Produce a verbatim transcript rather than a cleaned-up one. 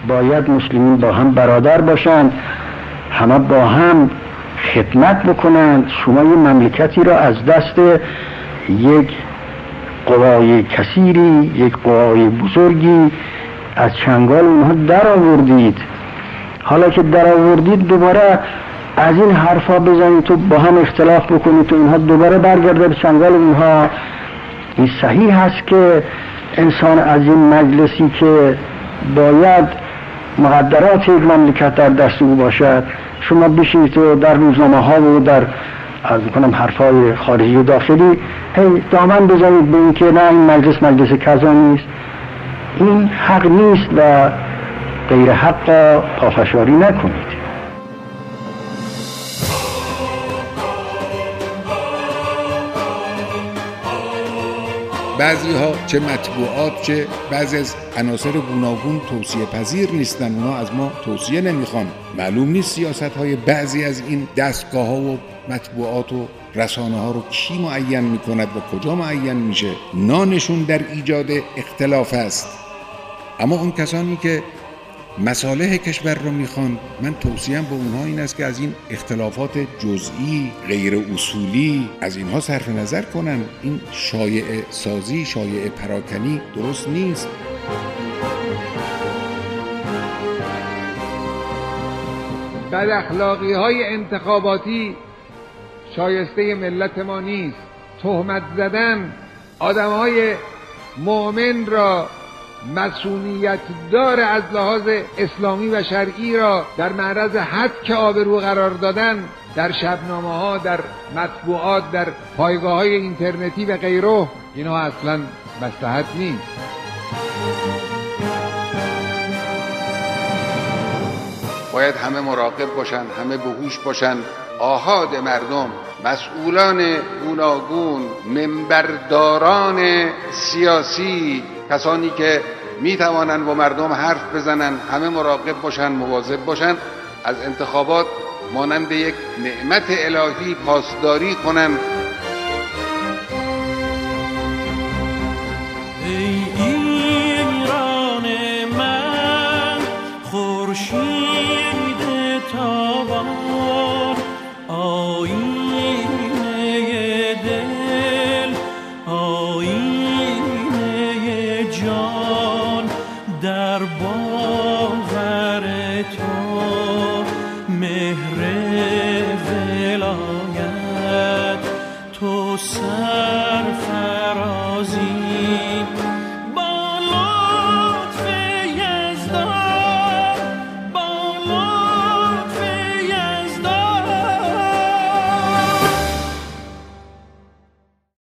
باید مسلمین با هم برادر باشند، همه با هم خدمت بکنند. شما یه مملکتی را از دست یک قوای کثیری، یک قوای بزرگی از چنگال اونها در آوردید. حالا که در آوردید دوباره از این حرفا بزنید تو با هم اختلاف بکنید تو اینها دوباره برگرده به چنگال اونها. این صحیح هست که انسان از این مجلسی که باید مقدرات یک مملکت در دست او باشد، شما بشید و در روزنامه ها و در عرض کنم حرفای خارجی و داخلی هی دامن بزنید به این که نه این مجلس مجلس کذا نیست. این حق نیست و غیر حق پافشاری نکنید. بعضی ها چه مطبوعات چه بعضی از عناصر گوناگون توصیه پذیر نیستن، اونا از ما توصیه نمیخوان. معلوم نیست سیاست های بعضی از این دستگاه ها و مطبوعات و رسانه ها رو کی معین میکند و کجا معین میشه. نانشون در ایجاد اختلاف است. اما اون کسانی که مصالح کشور رو میخوان، من توصیم به اونها این است که از این اختلافات جزئی غیر اصولی از اینها صرف نظر کنن. این شایعه سازی، شایعه پراکنی درست نیست. بد اخلاقی های انتخاباتی شایسته ملت ما نیست. تهمت زدن آدم های مؤمن را، مسئولیت دار از لحاظ اسلامی و شرعی را در معرض هتک آبرو قرار دادن، در شبنامه ها، در مطبوعات، در پایگاه های اینترنتی و غیره، اینها اصلا مصلحت نیست. باید همه مراقب باشند، همه بهوش باشند. آحاد مردم، مسئولان گوناگون، منبرداران سیاسی، کسانی که می توانند با مردم حرف بزنند، همه مراقب باشند، مواظب باشند، از انتخابات مانند یک نعمت الهی پاسداری کنند. ای ایران من، خورشید تابان، آینه دل، آینه جان، در باور تو